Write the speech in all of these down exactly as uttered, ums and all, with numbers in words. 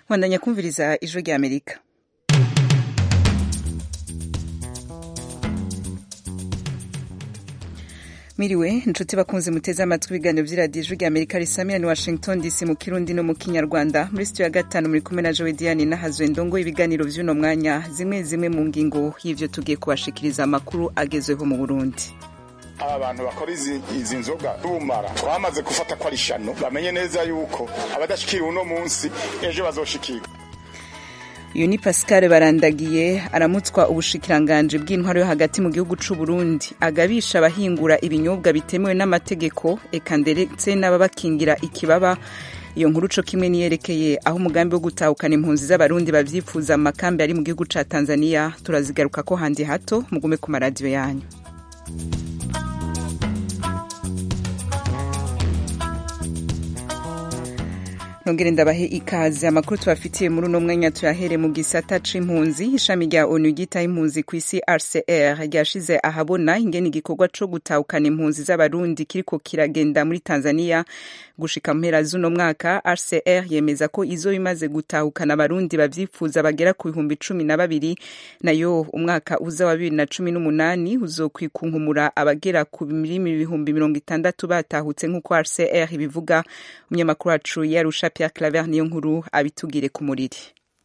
Mwandanya kumviriza ijwi rya Amerika. Miriwe nshuti bakunze muteze amatwi ibiganiro vy'iradiyo ijwi rya Amerika risamira ni Washington D C mu Kirundi no mu Kinyarwanda. Muri studio ya gatanu muri kumwe na Joe Diane na Hazwe Ndongo. Ibiganiro vy'uno mwanya zimwe zimwe mu ngingo y'ivyo tugiye kubashikiriza amakuru agezweho mu Burundi. Aba bantu bakora izi, izi nzoga bumara twamaze gufata ko ari shano bamenye neza yuko abadashikira uno munsi ejo bazoshikirwa. Uyu ni Pascal Barandagiye aramutswa ubushikiranganje bw'intwaro yo hagati mu gihugu c'u Burundi, agabisha abahingura ibinyobwa bitemewe n'amategeko eka ndetse n'ababakingira ikibaba. Iyo nkuru co kimwe niyerekeye aho umugambi wo gutahukana impunzi z'abarundi bavyifuza mu makambi ari mu gihugu ca Tanzania turazigaruka ko handi hato mugume ku maradiyo yanyu. Nongere ndabahe ikaze amakuru tubafitiye muri uno mwanya tuyahere mu gisata c'impunzi. Ishami rya O N U ryita impunzi kw'isi R C R ryashize ahabona ingene igikorwa co gutahukana impunzi z'abarundi kiriko kiragenda muri Tanzania gushika mpera z'uno mwaka. R C R yemeza ko izo bimaze gutahukana abarundi bavyifuza bagera ku bihumbi cumi na babiri, nayo umwaka uza wa bibiri na cumi n'umunani uzokwikunkumura abagera ku bihumbi mirongo itandatu batahutse nk'uko R C R ibivuga. Umunyamakuru wacu yarusha Pierre Claver niyo nkuru abitugire ku muriri.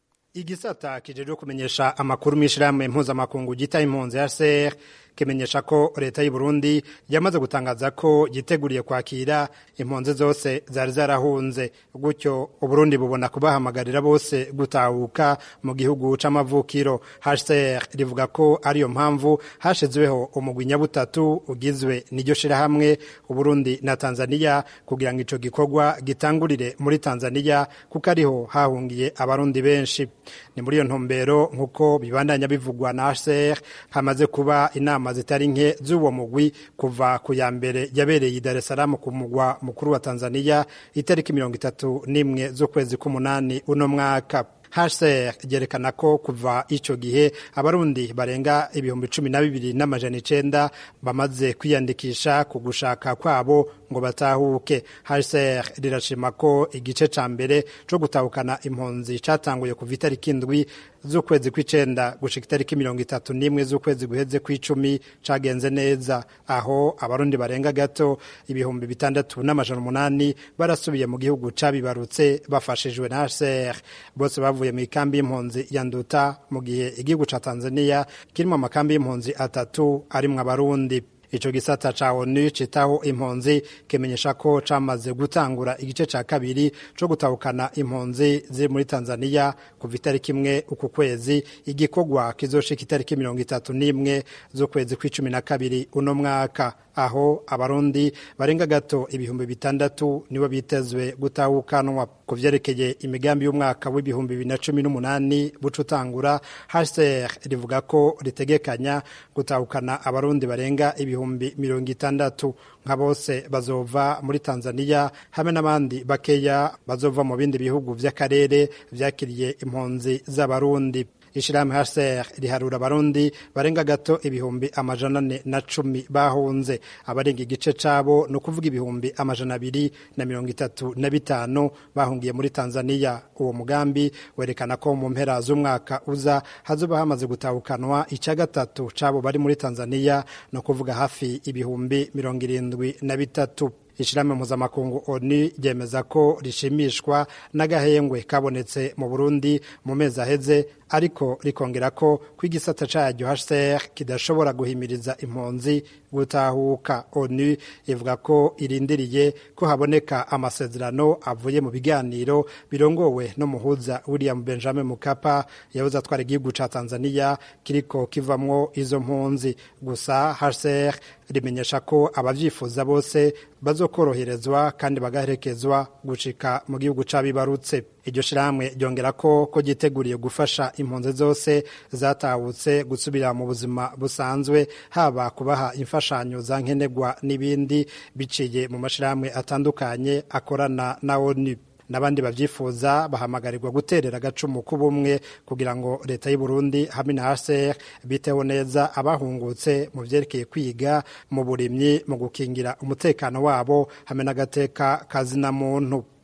Igisata kijeje kumenyesha amakuru mishirahamwe mpuzamakungu gita impunzi R C R kimenyesha ko leta y'u Burundi yamaze gutangaza ko yiteguriye kwakira impunzi zose zari zarahunze, gutyo u Burundi bubona kubahamagarira bose gutahuka mu gihugu c'amavukiro. H C R rivuga ko ariyo mpamvu hashizweho umugwi nyabutatu ugizwe n'iryo shirahamwe u Burundi na Tanzania kugira ngo ico gikorwa gitangurire muri Tanzania kuko ariho hahungiye abarundi benshi. Ni muri iyo ntumbero nkuko bibandanya bivugwa na H C R hamaze kuba inama zitari nke z'uwo mugwi kuva ku ya mbere yabereye i Dar es Salaam ku mugwa mukuru wa Tanzania itariki mirongo itatu n'imwe z'ukwezi k'umunani uno mwaka. H C R ryerekana ko kuva ico gihe abarundi barenga ibihumbi cumi na bibiri n'amajana icenda bamaze kwiyandikisha ku gushaka kwabo ngo batahuke. H C R rirashima ko igice ca mbere co gutahukana impunzi catanguye kuva itariki indwi z'ukwezi kw'icenda gushika itariki mirongo itatu n'imwe z'ukwezi guheze kw'icumi cagenze neza, aho abarundi barenga gato ibihumbi bitandatu n'amajana umunani barasubiye mu gihugu cabibarutse bafashijwe na H C R. Bose bavuye mu ikambi y'impunzi ya Nduta, mu gihe igihugu ca Tanzania kirimo amakambi y'impunzi atatu arimwo abarundi. Ico gisata ca O N U citaho impunzi kimenyesha ko camaze gutangura igice ca kabiri co gutahukana impunzi ziri muri Tanzania kuva itariki imwe uku kwezi. Igikorwa kizoshika itariki mirongo itatu n'imwe z'ukwezi kw'icumi na kabiri uno mwaka, aho abarundi barenga gato ibihumbi bitandatu nibo bitezwe gutahukanwa. Ku vyerekeye imigambi y'umwaka w'ibihumbi bibiri na cumi n'umunani buca utangura, H C R rivuga ko ritegekanya gutahukana abarundi barenga ibihumbi mirongo itandatu. Nka bose bazova muri Tanzania hamwe n'abandi bakeya bazova mu bindi bihugu vy'akarere vyakiriye impunzi z'abarundi. Ishirahamwe H C R riharura abarundi barenga gato ibihumbi amajana ane na cumi bahunze. Abarenga igice cabo no kuvuga ibihumbi amajana abiri na mirongo itatu na bitanu bahungiye muri Tanzania. Uwo mugambi werekana ko mu mpera z'umwaka uza hazoba hamaze gutahukanwa ica gatatu cabo bari muri Tanzania, no kuvuga hafi ibihumbi mirongo irindwi na bitatu. Ishirahamwe mpuzamakungu O N U ryemeza ko rishimishwa n'agahengwe kabonetse mu Burundi mu mezi aheze, ariko rikongera ko kw'igisata caryo H C R kidashobora guhimiriza impunzi gutahuka. O N U ivuga ko irindiriye ko haboneka amasezerano avuye mu biganiro birongowe no muhuza William Benjamin Mkapa yahoze atwara igihugu ca Tanzania kiriko kivamwo izo mpunzi. Gusa H C R rimenyesha ko abavyifuza bose bazokoroherezwa kandi bagaherekezwa gushika mu gihugu cabibarutse. Iryo shirahamwe ryongera ko ko giteguriye gufasha impunzi zose zatahutse gusubira mu buzima busanzwe, haba kubaha imfashanyo za nkenerwa n'ibindi biciye mu mashirahamwe atandukanye akorana na O N U. N'abandi bavyifuza bahamagarirwa guterera agacumu k'ubumwe kugira ngo leta y'u Burundi hamwe na H C R biteho neza abahungutse mu vyerekeye kwiga, mu burimyi, mu gukingira umutekano wabo hamwe n'agateka kazina muntu.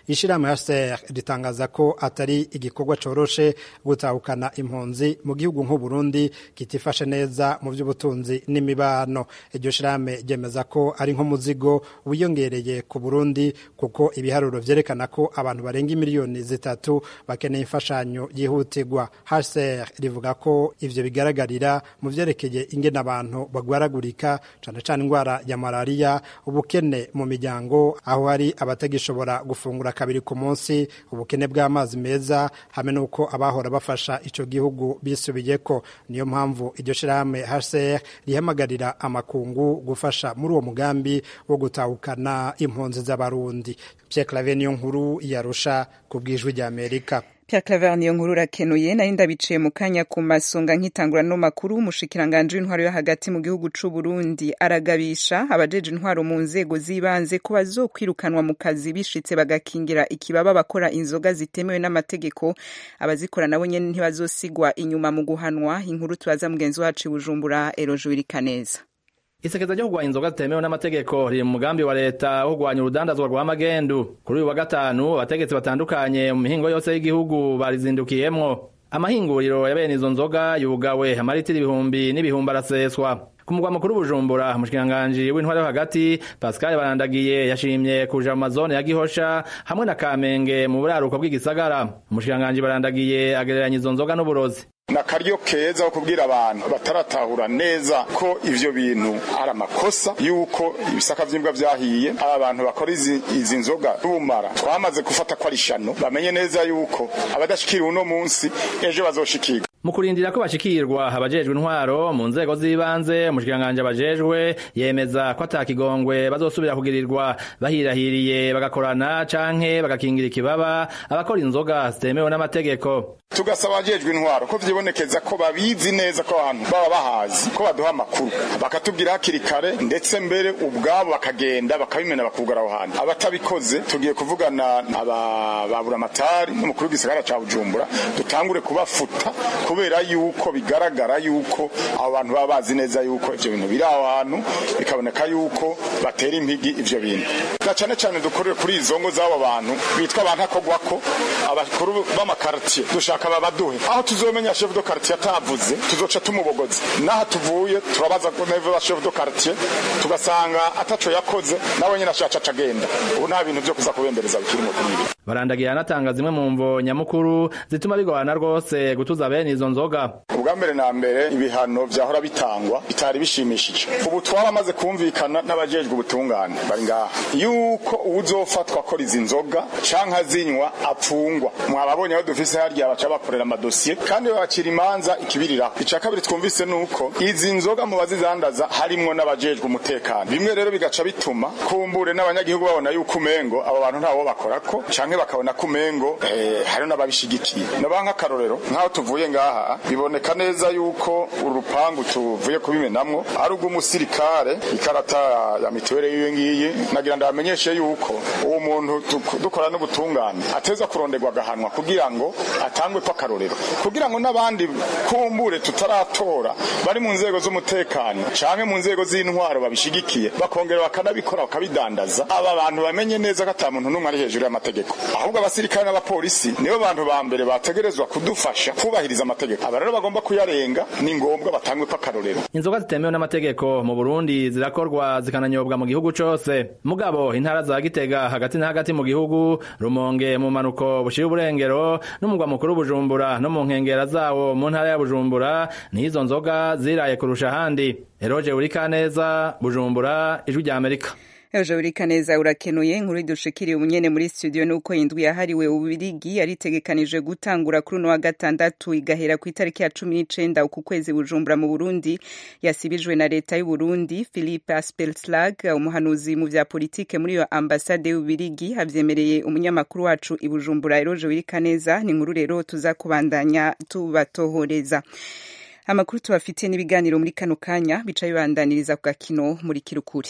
ishirahamwe H C R ritangaza ko atari igikorwa coroshe gutahukana impunzi mu gihugu nk'u Burundi kitifashe neza mu by'ubutunzi n'imibano. Iryo shirahamwe ryemeza ko ari nk'umuzigo wiyongereye ku Burundi kuko ibiharuro vyerekana ko abantu barenga imiliyoni zitatu bakeneye imfashanyo yihutirwa. H C R rivuga ko ivyo bigaragarira mu vyerekeye ingene abantu bagwaragurika cane cane ingwara ya malaria, ubukene mu miryango aho hari abatagishobora gufungura kabiri ku munsi, ubukene bw'amazi meza hamwe nuko abahora bafasha ico gihugu bisubiyeko. Niyo mpamvu iryo shirahamwe H C R rihamagarira amakungu gufasha muri uwo mugambi wo gutahukana impunzi z'abarundi. Pierre Claver niyo nkuru yarusha ku bwijwi rya Amerika. Pierre Claver niyo nkuru rakenuye nari ndabiciye mu kanya ku masonga nkitangura no makuru. Umushikiranganje w'intwaro yo hagati mu gihugu c'u Burundi aragabisha abajeje intwaro mu nzego zibanze ko bazokwirukanwa mu kazi bishitse bagakingira ikibaba bakora inzoga zitemewe n'amategeko. Abazikora nabo nyene ntibazosigwa inyuma mu guhanwa. Inkuru tubaza mugenzi wacu Bujumbura Eroje Wirikaneza. Isekeza ryo kugwanya inzoga zitemewe n'amategeko riri mu mugambi wa leta wo kugwanya urudandazwa rwa magendu. Kuri uyu wa gatanu abategetsi batandukanye mu mihingo yose y'igihugu barizindukiyemwo. Amahinguriro ya bene izo nzoga yugawe, amaritiro ibihumbi n'ibihumbi araseswa. Ku mugwa mukuru Bujumbura, umushikiranganji w'intwaro yo hagati Pascal Barandagiye yashimye kuja mu mazone ya Gihosha hamwe na Kamenge mu buraruko bw'igisagara. Umushikiranganji Barandagiye agereranya izo nzoga n'uburozi. Na karyo keza wo kubwira abantu bataratahura neza ko ivyo bintu ari amakosa, yuko ibisaka vy'imbwa vyahiye, aba bantu bakora izi, izi nzoga bumara twamaze gufata ko ari shano, bamenye neza yuko abadashikira uno munsi ejo bazoshikirwa. Mu kurindira ko bashikirwa abajejwe intwaro mu nzego z'ibanze, umushikiranganje abajejwe yemeza ko atakigongwe bazosubira kugirirwa bahirahiriye bagakorana canke bagakingira ikibaba abakora inzoga zitemewe n'amategeko. Tugasaba abajejwe intwaro ko vyibonekeza ko babizi neza ko abantu baba bahazi, ko baduha amakuru bakatubwira hakiri kare, ndetse mbere ubwabo bakagenda bakabimena bakugara aho hantu. Abatabikoze tugiye kuvugana ababura amatari n'umukuru w'igisagara ca Bujumbura dutangure kubafuta, kubera yuko bigaragara yuko abo bantu baba bazi neza yuko ivyo bintu biri aho hantu, bikaboneka yuko batera impigi ivyo bintu. Na cane cane dukorere kuri izo ngo z'abo bantu bitwa abantu akogwako, abakuru b'amakartier dushaka babaduhe aho tuzomenya chef de quartier atavuze tuzoca tumubogoza, naho tuvuye turabaza ko neve chef de quartier tugasanga ataco yakoze nawe nyina acaca agenda. Ubu nta bintu byo kuza kubembereza bikiri mu kumira. Barandagiye anatanga zimwe mu mvo nyamukuru zituma bigorana rwose gutuza bene izo nzoga. Ubwa mbere na mbere ibihano vyahora bitangwa bitari bishimishije. Ubu twabamaze kumvikana n'abajejwe ubutungane bari ngaha yuko uzofatwa ko izi nzoga canka zinywa apfungwa. Mwababonye aho dufise harya baca bakorera amadosiye kandi bakira imanza ikibirira. Ica kabiri twumvise nuko izi nzoga mu bazizandaza harimwo n'abajejwe umutekano. Bimwe rero bigaca bituma kumbure n'abanyagihugu babona yuko umengo abo bantu ntawo bakorako canke bakabona kumengo eh, hari n'ababishigikiye. Nabanka karorero nkaho tuvuye ngaha biboneka neza yuko urupangu tuvuye kubimenamwo ari ubw'umusirikare, ikarata ya mituwele yiwe ngiyi. Nagira ndamenyeshe yuko uwo muntu dukora n'ubutungane ateza kuronderwa gahanwa kugira ngo atangwe kwa karorero, kugira ngo n'abandi kumbure tutaratora bari mu nzego z'umutekano canke mu nzego z'intwaro babishigikiye bakongera bakanabikora bakabidandaza, aba bantu bamenye neza ko ata muntu n'umwe ari hejuru y'amategeko. Ahubwo abasirikare n'abapolisi nibo bantu ba mbere bategerezwa kudufasha kubahiriza amategeko. Aba rero bagomba kuyarenga, ni ngombwa batangwe kwa karorero. Inzoga zitemewe n'amategeko mu Burundi zirakorwa zikananyobwa mu gihugu cose. Mugabo intara za Gitega hagati na hagati mu gihugu, Rumonge mu manuko bushira uburengero n'umugwa mukuru Bujumbura no mu nkengera zawo mu ntara ya Bujumbura nizo nzoga ziraye kurusha handi. Eroje Urikaneza, Bujumbura, Ijwi rya Amerika. Ejo Urikaneza urakenuye. Inkuru dushikiriye umunyene muri studio nuko indwi yahariwe ubirigi yaritegekanije gutangura kuri no wa gatandatu igahera ku itariki ya cumi n'icenda uku kwezi Bujumbura mu Burundi, yasibijwe na leta y'u Burundi. Philippe Aspelslag, umuhanuzi mu vya politike muri yo ambassade y'ubirigi, havyemereye umunyamakuru wacu i Bujumbura Eroje Urikaneza. Ni inkuru rero tuzakubandanya tubatohoreza. Amakuru tubafitiye n'ibiganiro muri kano kanya bica bibandaniriza ku gakino muri Kirukuri.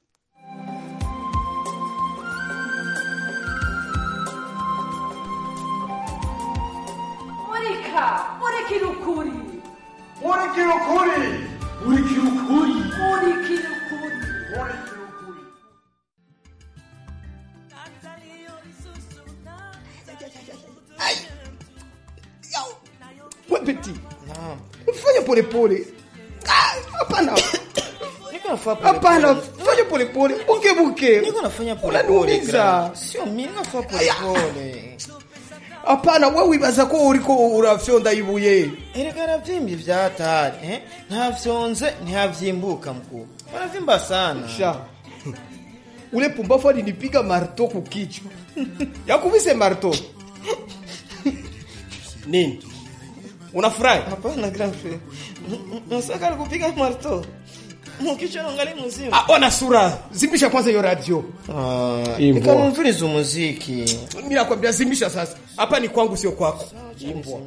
Muri Kirukuri. Muri Kirukuri. Muri Kirukuri. Muri Kirukuri. Muri Kirukuri. Natalio Risusu Ai. Yao. Wewe petit. Naam. Fanya pole pole. Hapana. Niko nafanya pole. Hapana, fanya pole pole. Buke buke. Niko nafanya pole pole. Sio mimi nafanya pole pole. Hapana, wewe wibaza ko uriko urafyonda ibuye. Erega vyimbi vya hatari, eh? Ntavyonze ntavyimbuka mkuu. Wanavimba sana. Sha. Ule pumbafu alinipiga marto kukichwa. Yakuvise marto. Nini? Unafurahi? Hapana grand frère. Msaka alikupiga marto. Mkicho ngali mzima. Ah, ona sura. Zimbisha kwanza hiyo radio. Ah, nikamviliza muziki. Mimi nakwambia zimbisha sasa. Hapa ni kwangu sio kwako. Imbwa.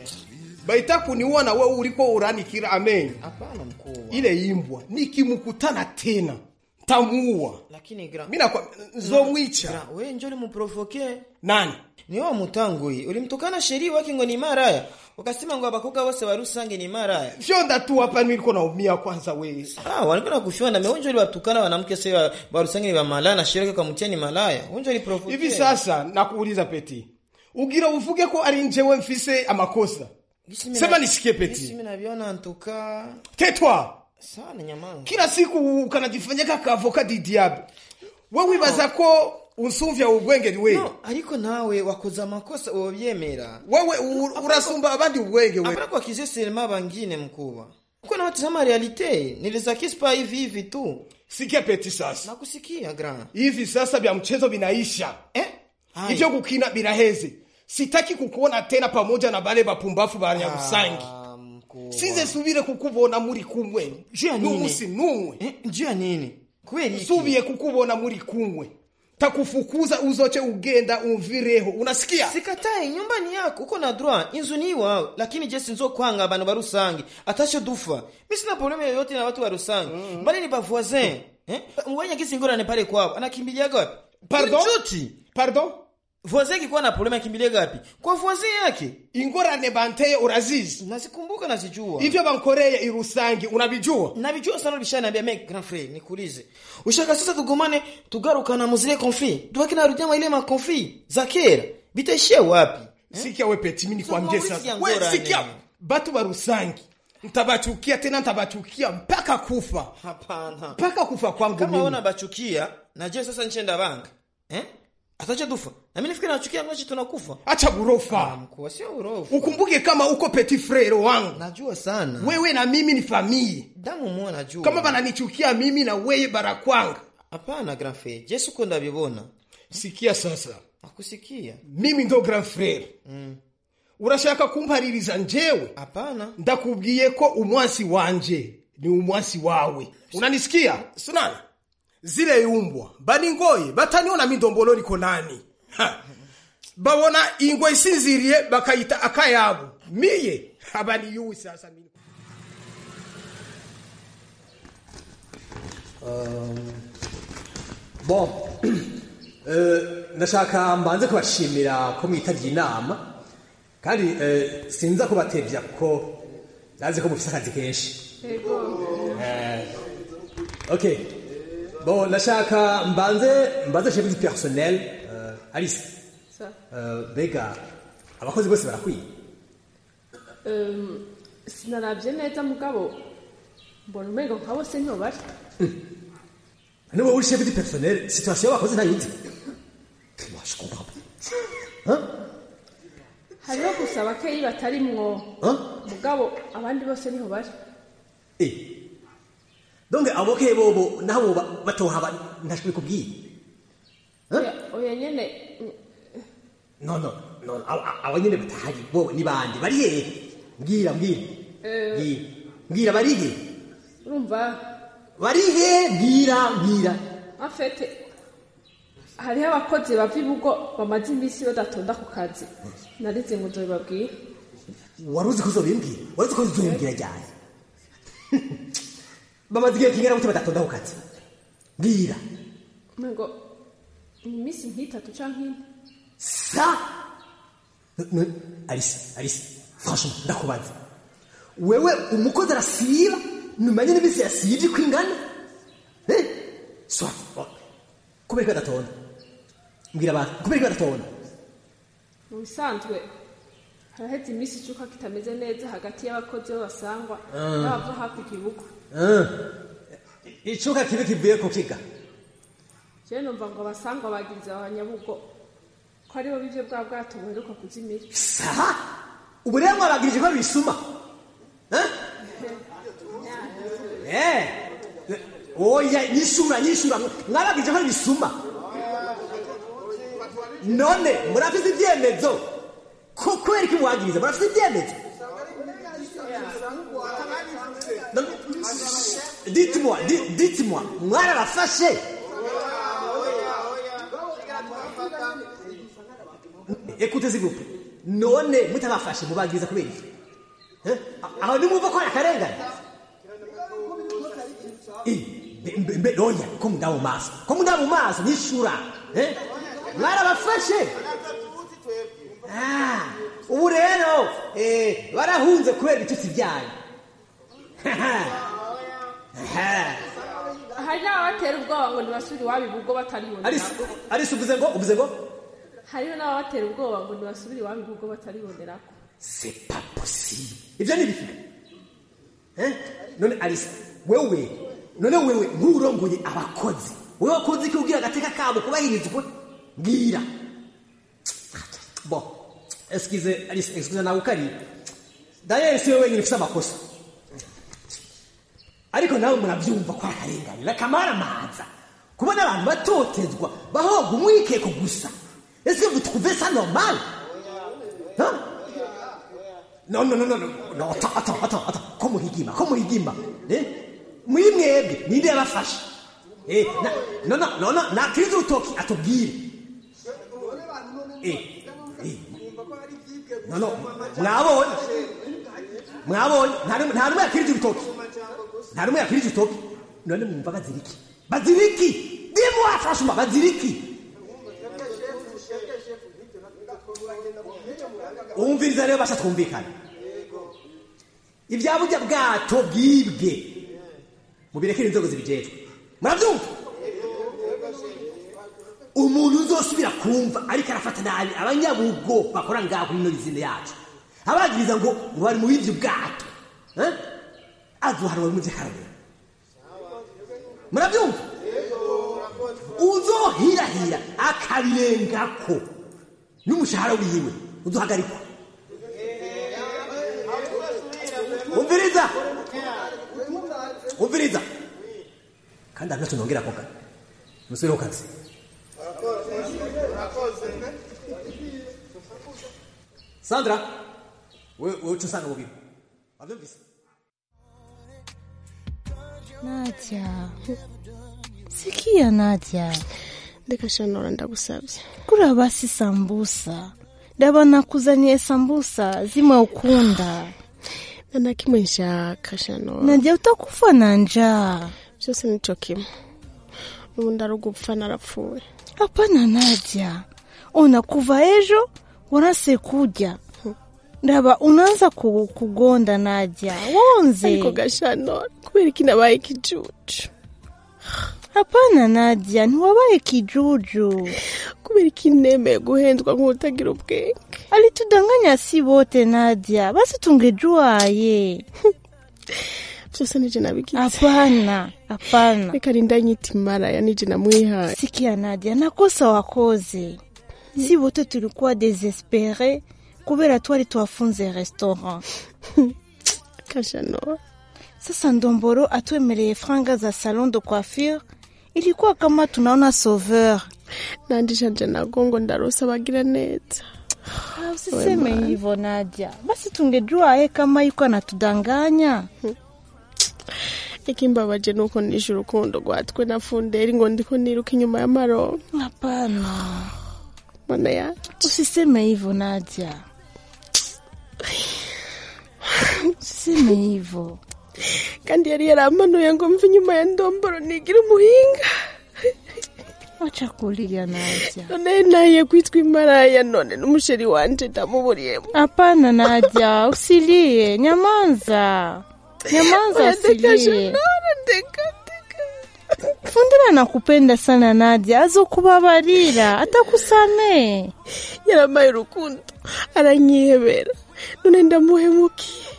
Baita kuniua na wewe uliko uranikira amen. Hapana mkuu. Ile imbwa nikimkutana tena tamuua. Lakini grand. Mimi nakwambia nzomwicha. Wewe njoo nimuprovoke. Nani? Ni wao mutangui. Ulimtukana sheria wake ngo ni maraya. Ukasema ngo abakoka bose barusange ni maraya. Fyonda tu hapa niliko naumia kwanza wewe. Ah, walikuwa kufyonda meonjo ile watukana wanamke sasa barusange ni ba malaya na sheria kwa mteni malaya. Unjo ile provoke. Hivi sasa nakuuliza peti. Ugira uvuge ko ari njewe mfise amakosa. Sema nisikie peti. Mimi naviona antuka. Tetwa. Sana nyamanga. Kila siku ukanajifanyaka ka avocat du diable. Wewe wibaza ko unsumvya ubwenge ni wewe. No, ariko nawe wakoza makosa ubyemera. Wewe urasumba abandi ubwenge wewe. Hapana kwa kizee selema bangine mkubwa. Uko na watazama realite, nilizakispa hivi hivi tu. Sikia peti sasa. Nakusikia grand. Hivi sasa vya mchezo vinaisha. Eh? Hivyo kukina biraheze. Sitaki kukuona tena pamoja na bale bapumbafu ba Nyarusangi. Ah, Sinze subire kukubona muri kumwe. Jia nini? Numusi numwe. Eh, jia nini? Kweli subiye kukubona muri kumwe. Takufukuza uzoche ugenda umvireho. Unasikia? Sikatae nyumbani yako uko na droit inzu ni wao lakini je sinzo kwanga abantu barusangi atasho dufa. Mimi sina problem yoyote na watu barusangi. Mm-hmm. Bali ni ba voisin. Eh? Mwanya kisingora ne pale kwao. Anakimbilia wapi? Pardon? Pardon? Voisin kikuwa na problem akimbilia wapi? Kwa voisin yake. Ingora ne banteye urazizi. Nazikumbuka nazijua. Hivyo bankoreye irusangi unabijua? Nabijua sana bishaniambia mimi grand frère nikuulize. Ushaka sasa tugomane tugaruka na muzile conflit. Tuwake na rudia ile ma conflit za kera. Bitaishia wapi? Eh? Sikia we peti mimi nikwambie sasa. Wewe sikia batu barusangi. Mtabachukia tena mtabachukia mpaka kufa. Hapana. Mpaka kufa kwangu mimi. Kama una bachukia, na je sasa nchenda banga. Eh? Atacha dufa. Na mimi nafikiri nachukia mwachi tunakufa. Acha burofa. Mkuu sio urofa. Ukumbuke kama uko petit frère wangu. Najua sana. Wewe na mimi ni familia. Damu mwa najua. Kama bananichukia mimi na wewe barakwanga. Hapana grand frère. Yesu ko ndabibona. Sikia sasa. Akusikia. Mimi ndo grand frère. Mm. Urashaka kumpaririza njewe? Hapana. Ndakubwiye ko umwansi wanje ni umwansi wawe. Unanisikia? Sunana. Zile yumbwa bani ngoye bataniona mindombolo liko nani ha. Babona ingwe isinziriye bakayita akayabo miye abani yuwi sasa mimi um, bon euh nashaka mbanze kubashimira ko mwitagiye inama kandi uh, sinza kubatevya ko nazi ko mufite akazi kenshi eh okay. Bon, nashaka mbanze mbanze chef du personnel euh Alice. Ça. Euh bega abakozi bose barakwiye. Um sinaravye neza mugabo mbona umengo nkabo se nyo bari. Niwe uri chef du personnel, situation abakozi ntayuzi. Moi je comprends pas. Hein? Hariho gusaba keyi batarimwo. Hein? Mugabo abandi bose niho bari. Eh. Donc aboke bobo nabo batohaba ntashwe kubwiye. Hein? Oya nyene. No no no abanyene batahari bo ni bandi bari hehe? Mbwira mbwira. Eh. Mbwira bari hehe? Urumva? Bari hehe? Mbwira mbwira. Afete. Hari abakozi bavibugo bamaze imisi badatonda ku kazi. Narize ngo nzobabwiye. Waruzi ko zobimbwira? Waruzi ko zobimbwira cyane. Bamaze igihe kingana gute badatonda ku kazi? Mbwira. Ngo imisi nk'itatu canke ine. Sa Alice, Alice, franchement, ndakubaza. Wewe umukozi arasiba, numanye n'ibisi yasivye kwingana? Eh? Soit. Kubera badatonda. Mbwira ba, kubera badatonda. mu bisanzwe haraheze iminsi icuka kitameze neza hagati y'abakozi b'abasangwa n'abava hafi igihugu. Icuka kibi kivuye ku kiga. Je numva ngo abasangwa bagiriza abanyabugo ko aribo bivyo bwa bwato buheruka kuzimira. Saha ubu rero mwabagirije ko bisuma. Eh? Eh. Oya nishura nishura mwabagirije ko bisuma. None murafite ibyemezo ko kweri ki mwagiriza murafite ibyemezo. Dites-moi, dites-moi, mwarabafashe. Écoutez s'il vous plaît. None mutabafashe mubagiriza kubera iki? Eh? Aho ni muva ko yakarengana. Eh, mbe oya, ko mudamu maso. Ko mudamu maso nishura. Eh? Mwarabafashe. Ah, ubu rero eh barahunze kubera bitutsi byayo. Hari n'abatera ubwoba ngo ntibasubire iwabo ubwo bataribonera. Ariko uvuze ngo uvuze ngo hariho n'abatera ubwoba ngo ntibasubire iwabo ubwo bataribonera. C'est pas possible. Ibyo ni biki? Eh? None Alice, wewe, none wewe nkurongoye abakozi. Wewe wakoze iki ugira gateka kabo kubahirizwa? Ngira. Bon, excusez Alice, excusez na ukari. D'ailleurs, si wewe nyifisa makosa. Ariko nawe murabyumva ko akarengane nakamara manza kubona abantu batotezwa bahoga umwikeko gusa. Est-ce que vous trouvez ça normal? Hein? Non non non non non attends attends attends attends comme higima comme higima eh muri mwebwe ninde yabafasha eh non non non non na krizo utoki atubwire eh eh non non mwabonye mwabonye ntari ntari mwakiriza utoki ntari mwakiriza utoki none mwumva baziriki baziriki dis-moi franchement baziriki umviriza rero basha twumvikana ibyabujya bwato bwibwe mubirekere inzogo zibijejwe murabyumva umuntu uzosubira kumva ariko arafata nabi abanyabugo bakora ngaho ino izine yacu abagiriza ngo bari mu bivyo bwato eh azuharwa mu zikarabira murabyumva uzohirahira akabirengako n'umushahara wiwe uduhagarikwa umviriza umviriza kandi anacho nongera koka musore ukazi Sandra we we utusanga mubi avyumvise Nadia sikia Nadia ndeka shanora ndagusabye kura basi sambusa ndaba nakuzaniye sambusa zimwe ukunda na kimwe nshaka shanora Nadia utakufa na njaa byose nico kimwe ubu ndarugupfa narapfuye hapana Nadia ona kuva ejo wanase kuja ndaba unaanza kugonda Nadia wonze ariko gashanora kubera kinabaye kijuju hapana Nadia ntiwabaye kijuju kubera kineme guhendwa nk'utagira ubwenge alitudanganya si bote Nadia basi tungejuaye byose nije nabigize hapana hapana reka ndanyita mara ya nije namwihaye sikia Nadia nakosa wakoze si bote tulikuwa desespérés kubera twari twafunze restaurant kashano sasa Ndomboro atwemereye franga za salon de coiffure ilikuwa kama tunaona sauveur nandisha jana gongo ndarosa bagira neza usiseme hivyo Nadia basi tungejua yeye kama yuko anatudanganya ikimbabaje nuko nishe urukundo rwatwe na Funderi ngo ndiko niruka inyuma ya maro hapana mana ya usiseme hivyo Nadia usiseme hivyo kandi yari yaramanuye ngo mve inyuma ya Ndomboro nigira umuhinga acha kulia Nadia none naye kwitwa imaraya none n'umusheri wanje ndamuburiye hapana Nadia usilie nyamanza nyamanza usilie ndeka ndeka Fundira anakupenda sana Nadia, azokubabarira, atakusamee. Yaramaye urukundo, aranyihebera. None ndamuhemukiye.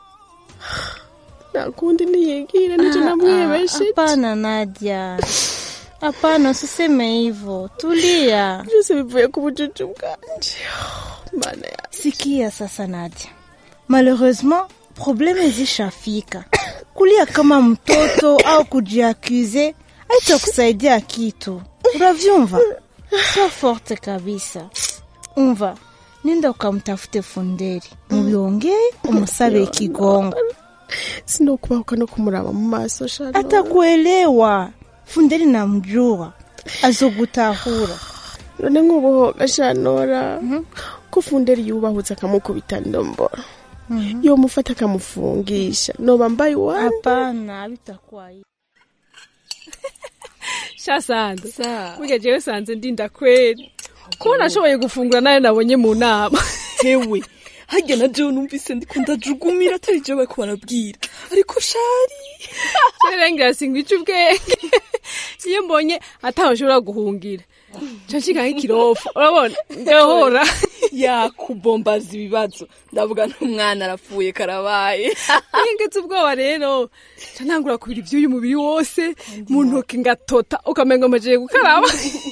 Nakundi niyegire nicho namwihebeshe. Hapana Nadia. Hapana, usiseme hivyo. Tulia. Byose bivuye ku bujuju bwanje. Mana ya. Sikia sasa Nadia. Malheureusement, probleme zishafika. Kulia kama mtoto au kujiakuze haitakusaidia kitu. Unavyumva? So forte kabisa. Umva, nenda ukamtafute Funderi. Mubiongee umusabe kigongo. Sino kubahuka no kumuraba mu maso shano. Atakuelewa. Funderi namjua. Azogutahura. None ngubo gashanora. Mm-hmm. Ko Funderi yubahutse akamukubita ndombora. Mm-hmm. Yo mufata kamufungisha. No bambaye wa. Hapana, bitakuwa hivi. Shasanda. Sa. Muge jewe sanze ndinda kweli. Ko nashoboye gufungura nayo nabonye mu nama. Hewe. Hajya na John numvise ndikunda jugumira atari je bako barabwira. Ariko shari. Serenga singwica ubwenge. Iyo mbonye atashobora guhungira. Chanshika nk'ikirofu. Urabona? Ndahora. Ya kubombaza ibibazo. Ndavuga n'umwana arapfuye karabaye. Ingetse ubwoba rero. Canangura kubira ivyuyu mubiri wose mu ntoki ngatota ukamenga amaje gukaraba.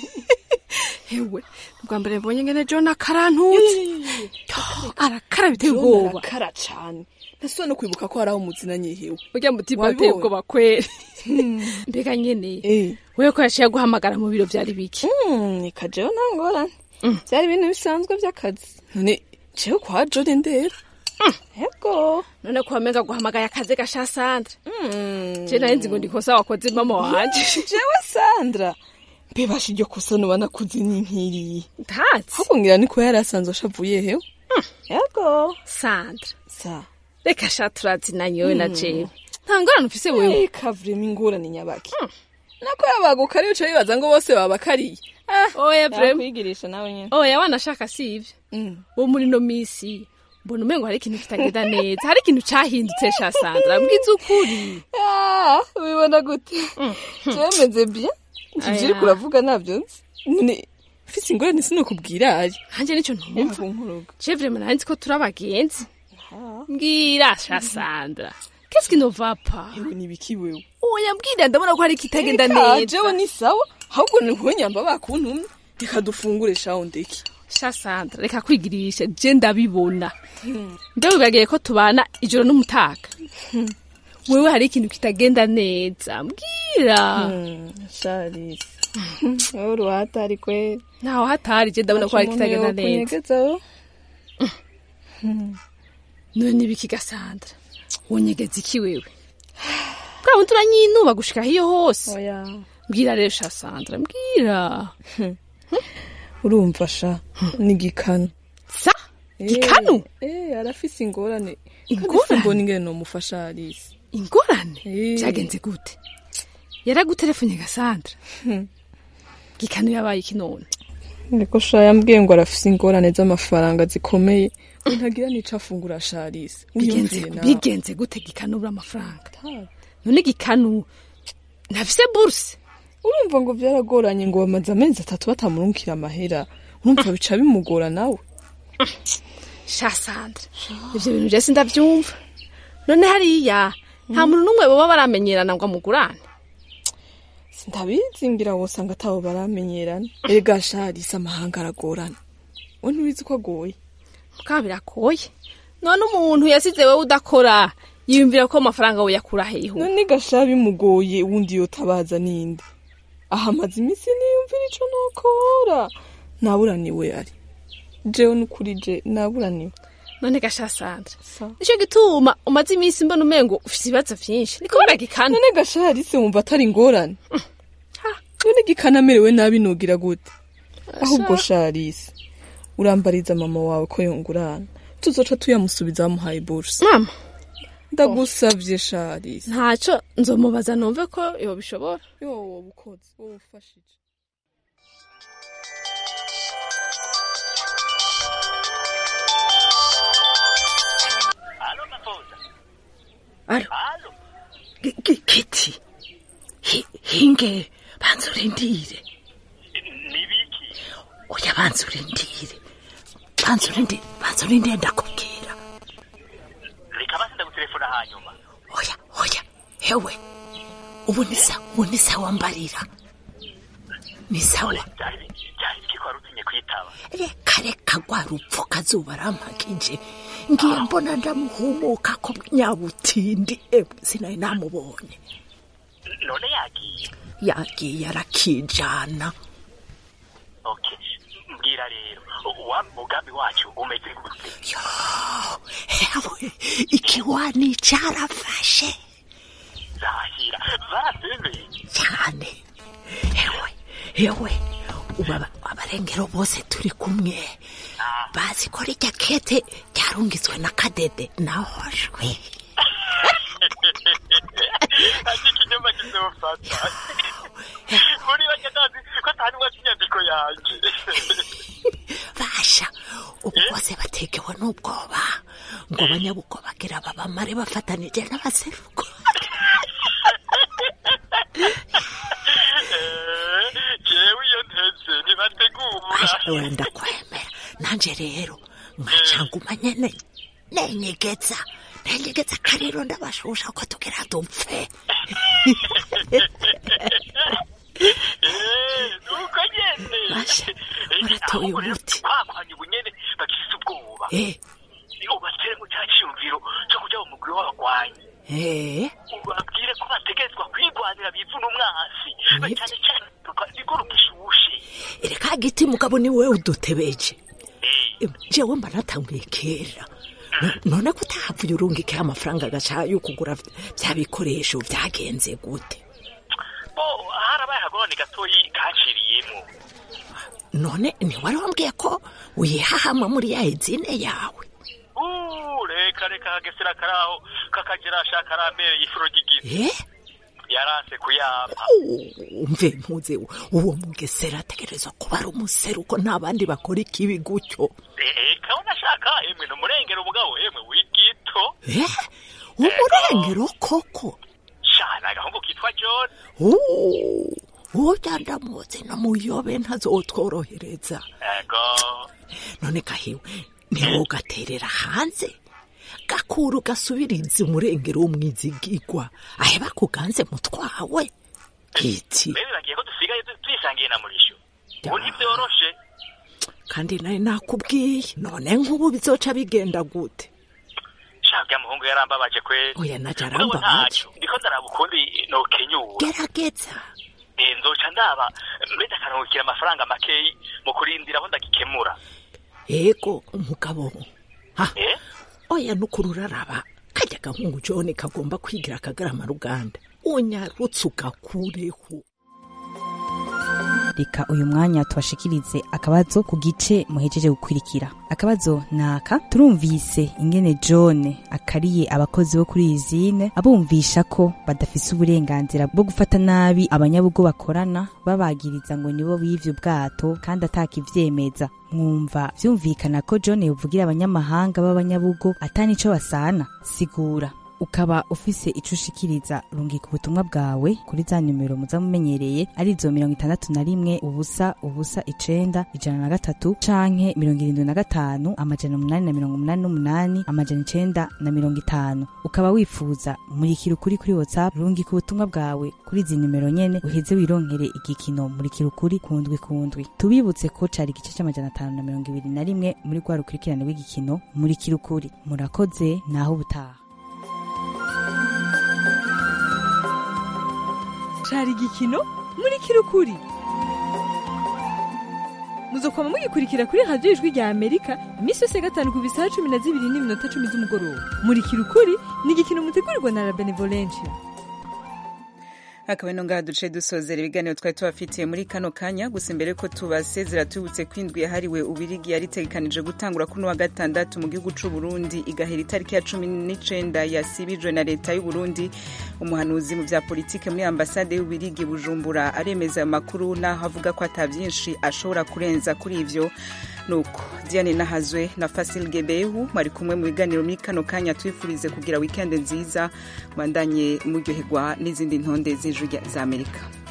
Hewe, bwa mbere mbonye ngene John akarantutse. Arakara biteye ubwoba. Arakara cyane. Nasone kwibuka ko haraho umuzina nyihewe. Urya mutiba ateye ubwoba kweli. Mbega nyene. Eh. Wewe ko yashiye guhamagara mu biro vyari biki? Mm, nikajeho nangora. Byari ibintu bisanzwe by'akazi. None jewe kwa John ndera. Yego. None ko amenga guhamagara akazi gasha Sandra. Mm. Je narinzi ngo ndikosa wakoze mama wanje. Jewe Sandra. Bebashi ryo kusana banakuze n'inkiriye. Ntatse. Hako ngira niko yarasanzwe ashavuye hewe. Yego. Sandra. Sa. Reka shaturazi na nyowe na jewe. Ntangorane ufise wewe. Eh kavrema ingorane nyabaki. Nako yabaguka ari uco bibaza ngo bose babakariye. Ah, oya vrema. Kwigirisha nawe nyene. Oya wanashaka sivyo. Mm. Wo muri no misi. Mbona umengo hari ikintu kitagenda neza. Hari ikintu cyahindutse sha Sandra. Mbwiza ukuri. Ah, ubibona gute? Cyemeze bien. Tujiri kuravuga navyo. None fisi ingorane sino kubwira ari. Hanje nico ntumva. Chevre mananzi ko turabagenzi. Mbwira sha Sandra. Qu'est-ce qui ne va pas? Ewe nibiki wewe? Oya mbwira ndabona ko hari kitagenda neza. Jewe ni sawa. Ahubwo nihonyamba bakuntumye. Reka dufungure shaho ndeki. Sha Sandra, reka kwigirisha je ndabibona. Ndawe bagiye ko tubana ijoro n'umutaka. Wewe hari ikintu kitagenda neza. Mbwira. Shari. Wewe ruhatari kwe. Naho hatari je ndabona ko hari kitagenda neza. None ibiki Gasandra? Wonyegeze iki wewe? Bwa undi uranyinuba gushika hiyo hose. Oya. Mbwira rero sha Sandra, mbwira. Urumva sha ni gikanu. Sa? Gikanu? Eh, arafise ingorane. Ingorane mbona ingene no mufasha Alice. Ingorane? Cyagenze gute? Yaragutelefone Gasandra. Gikanu yabaye ikinone. Niko sha yambwiye ngo arafise ingorane z'amafaranga zikomeye. Ntagira nica fungura sha Alice. Bigenze bigenze gute gikanura amafaranga? None gikanu nafise bourse. Urumva ngo byaragoranye ngo bamaze amezi atatu batamurungikira amahera. Urumva bica bimugora nawe. Sha Sandra. Ivyo bintu je sindavyumva. None hariya nta muntu numwe baba baramenyerana ngo amugurane. Sindabizi ngira wosanga atabo baramenyerana. Ega sha Alice amahanga aragorana. Wone ubizi ko agoye. Mukabira koye. None umuntu yasize wewe udakora yiyumvira ko amafaranga we yakura heho. None gashabi mugoye wundi yotabaza ninde. Aha mazi imisi niyumvira ico nokora. Naburaniwe ari. Jewe nukuri je naburaniwe. None gasha Sandra. Nico gituma umaze imisi mbona umengo ufite ibibazo vyinshi. Niko baragikana. None gasha ari se wumva atari ingorane. Ha, none gikana merewe nabi nogira gute. Ahubwo Sharisi. Urambariza mama wawe ko yongurana. Tuzoca tuyamusubiza amuhaye bourse. Mama, ndagusavye Sharisi. Ntaco nzomubaza numve ko yo bishobora. Yo wobukoze, wofashije. Allo Maposa. Allo. Allo. Kiti. Hinge Eh, banza urindire. Nibiki? Oya banza urindire. Banza urindire, banza urindire ndakubwira. Reka basi ndagutelefona hanyuma. Oya, oya, hewe. Ubu ni sawa, ubu ni sawa mbarira. Ni sawa. Cyari cyari kikwarutinye kwitaba. Reka reka gwa rupfu kazuba rampakije. Ngiye mbona ndamuhumuka ko nyabutindi ebwe sinari namubonye. None yagiye. Yagiye arakijana. Okay. Mbwira rero, wa mugambi wacu umeze gute? Yo, hewe, ikiwani carafashe. Zahira, zarasengeye. Cyane. Hewe, hewe, ubaba abarengero bose turi kumwe. Bazi ko rya kete cyarungitswe na Kadede nahoshwe. Ati kinyoma kizofata. Muri bagatazi ko tani wakinyandiko yanje. Basha, ubu bose batekewe n'ubwoba ngo abanyabuko bagira babamare bafatanije n'abaseruko. Jewe iyo nteze ntibategura. Wenda kwemera nanje rero ngacanguma nyene nenyegeza nenyegeza karero ndabashusha ko tugira dupfe. Nuko nyene. Basha, uratoye umuti. Kwakwanya ubunyene bagifite ubwoba. Eh. Ubatere mu cyaciyumviro cyo kujya mu mugwi w'abagwanyi. Eh. Ubabwire ko bategetswe kwigwanira bivuna umwasi. Cyane cyane niko rugishushe. Ereka giti mugabo ni wewe udutebeje. Jewe mba natanguye kera. None ko utahavuye urungike amafaranga gacha yo kugura bya bikoresho byagenze gute? Bo harabaye hagone gatoyi kaciriyemo. None ni wari wambwiye ko uyihahama muri ya izine yawe. Uh, reka reka hagesera karaho kakagera shaka ramere yifuro gigize. Eh? Yaranse kuyapa. Umve mpuze uwo mugesera ategerezwa kuba ari umuseruko ntabandi bakora ikibi gutyo. Eh, kaona shaka emwe no murengero mugabo emwe wigito. Eh? Umurengero koko. Shana gahungu kitwa John. Oh. Ujanda muzi no muyobe ntazotworohereza. Ego. None kahiwe niwo gaterera hanze. Gakuru gasubirize umurengero w'umwizigirwa aheba kuganze mutwawe kiti Mbe bagiye ko dusigaye twisangiye na murisho ubu byoroshe kandi naye nakubwiye none nk'ubu bizoca bigenda gute shabya muhungu yarambabaje kweli oya najarambabaje ndiko ndarabukundi no kenyura gerageza eh nzoca ndaba mbeda kanukira amafaranga makeyi mu kurindira aho ndagikemura yego umugabo ha eh oya nukururaraba kajya gahungu John kagomba kwigira akagarama ruganda unyarutse ugakureho. Reka uyu mwanya tubashikirize akabazo ku gice muhejeje gukwirikira. Akabazo naka turumvise ingene John akariye abakozi bo kuri izine abumvisha ko badafise uburenganzira bwo gufata nabi abanyabugo bakorana babagiriza ngo nibo bivye ubwato kandi atakivyemeza. Mwumva vyumvikana ko John yovugira abanyamahanga b'abanyabugo atani ico basana? Sigura ukaba ufise icushikiriza rungika ubutumwa bwawe kuri za numero muzamumenyereye arizo mirongo itandatu na rimwe ubusa ubusa icenda ijana na gatatu canke mirongo irindwi na gatanu amajana umunani na mirongo umunani n'umunani amajana icenda na mirongo itanu. Ukaba wifuza murikira ukuri kuri WhatsApp rungika ubutumwa bwawe kuri izi numero nyene uheze wironkere igikino murikira ukuri kundwi kundwi. Tubibutse ko cari igice c'amajana atanu na mirongo ibiri na rimwe muri gwa rukurikirane w'igikino murikira ukuri. Murakoze naho ubutaha. Cari igikino muri kirukuri muzokoma mugikurikira kuri radio ijwi rya Amerika imisi yose gatanu ku bisaha cumi na zibiri n'iminota cumi z'umugoroba. Muri kirukuri ni igikino mutegurirwa na La Benevolencia. Akaba ino ngaha duce dusozera ibiganiro twari tubafitiye muri kano kanya. Gusa imbere ko tubasezera tubutse kwindwi yahariwe ubirigi yaritegekanije gutangura kuno wa gatandatu mu gihugu c'u Burundi igahera itariki ya cumi n'icenda yasibijwe na leta y'u Burundi. Umuhanuzi mu vya politike muri ambasade y'ubirigi Bujumbura aremeza amakuru naho avuga ko atavyinshi ashobora kurenza kuri ivyo. Nuko Diane Nahazwe na Fasil Gebehu mwari kumwe mu biganiro muri kano kanya twifurize kugira weekend nziza bandanye muryoherwa n'izindi ntonde z'ijwi za Amerika.